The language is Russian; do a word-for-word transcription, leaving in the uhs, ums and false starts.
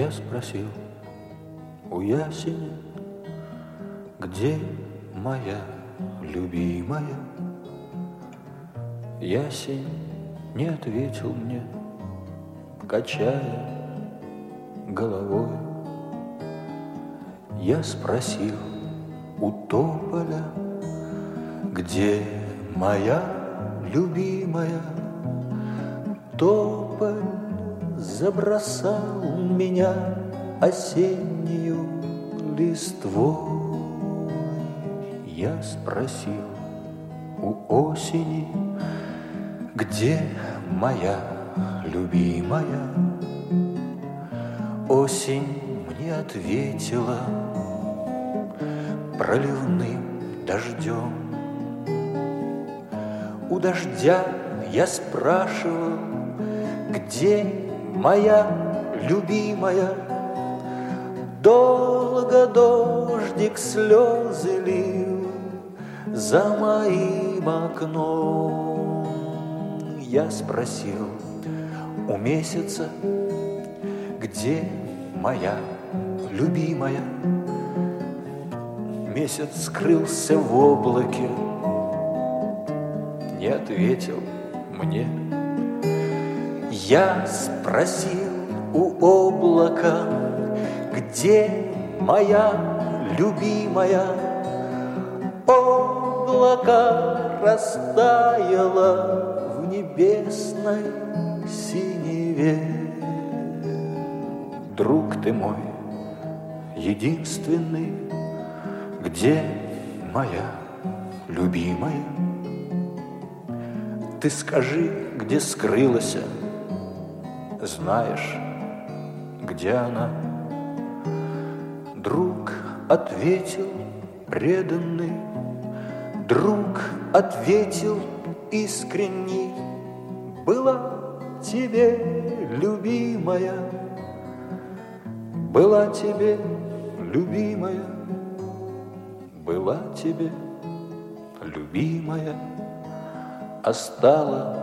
Я спросил у ясеня, где моя любимая? Ясень не ответил мне, качая головой. Я спросил у тополя, где моя любимая? Тополь забросал меня осеннюю листвой. Я спросил у осени, где моя любимая? Осень мне ответила проливным дождем. У дождя я спрашивал, где моя любимая? Долго дождик слезы лил за моим окном. Я спросил у месяца, где моя любимая? Месяц скрылся в облаке, не ответил мне. Я спросил у облака, где моя любимая? Облако растаяло в небесной синеве. Друг ты мой единственный, где моя любимая? Ты скажи, где скрылась, знаешь, где она? Друг ответил преданный, друг ответил искренний: была тебе любимая, была тебе любимая, была тебе любимая, а стала